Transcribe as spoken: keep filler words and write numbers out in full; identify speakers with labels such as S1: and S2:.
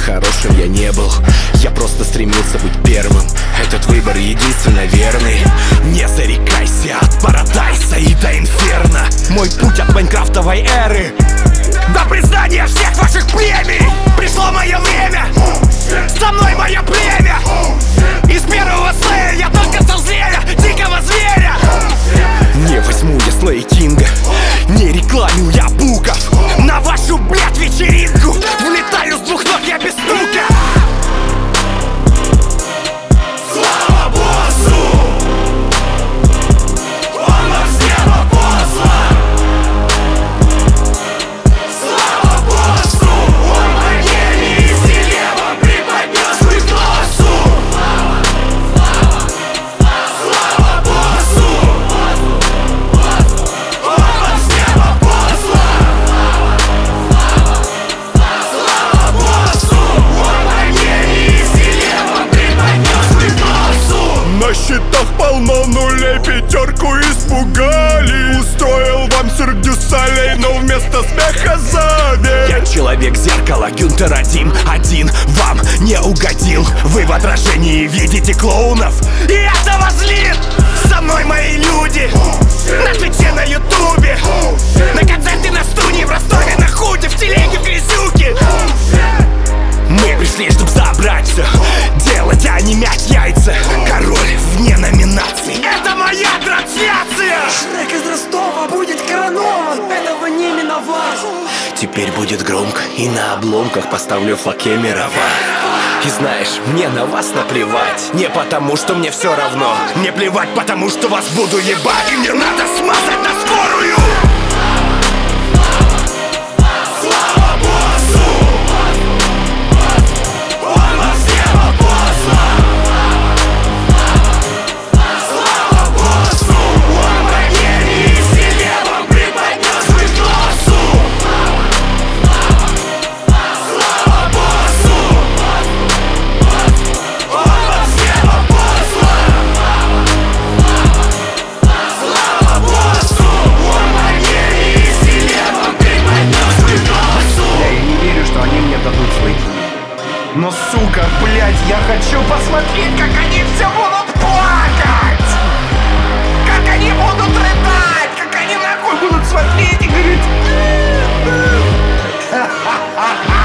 S1: хорошим я не был, я просто стремился быть первым. Этот выбор единственно верный. Не зарекайся от Парадайса и до Инферно. Мой путь от майнкрафтовой эры до признания всех ваших премий. Пришло мое время, со мной мое племя. Из первого слэя я только стал зверя, дикого зверя. Не возьму я слэй кинга, не рекламил я буков. На вашу, блядь, вечеринку влетаю с двух ног я без стука. Слава боссу! Он нас с неба послан! Слава боссу! Он богини и с небом преподнес свой глазу! Слава, слава, слава боссу! Он нас с неба послан! Слава боссу! Он богини и с небом преподнес свой глазу!
S2: На счетах полно нулей, пятерку испугали. Устроил вам сюрдю солей, но вместо смеха зависть.
S1: Я человек-зеркало, Гюнтер один, один вам не угодил. Вы в отражении видите клоунов, и это вас злит. Со мной мои люди, на Твиче, на Ютубе, на концерте на студии, в Ростове, на Худе, в телеге, в грязюке. Мы пришли, чтоб забрать все, делать, а не мять яйца. Король вне номинаций, это моя трансляция.
S3: Шрек из Ростова будет коронован, этого не миновать.
S1: Теперь будет громко, и на обломках поставлю флаг Кемерово. И знаешь, мне на вас наплевать. Не потому, что мне все равно. Мне плевать, потому что вас буду ебать. И мне надо смазать на скорую. Слава боссу! Он вас с неба послан! Слава боссу! Он богини и с небом преподнес свой глазу! Слава боссу! Он вас с неба послан! Слава боссу! Он богини и с небом преподнес свой глазу!
S4: Я и не верю, что они мне дадут свои книги. Но, сука, блять, я хочу посмотреть, как они все будут плакать! Как они будут рыдать! Как они нахуй будут смотреть и говорить...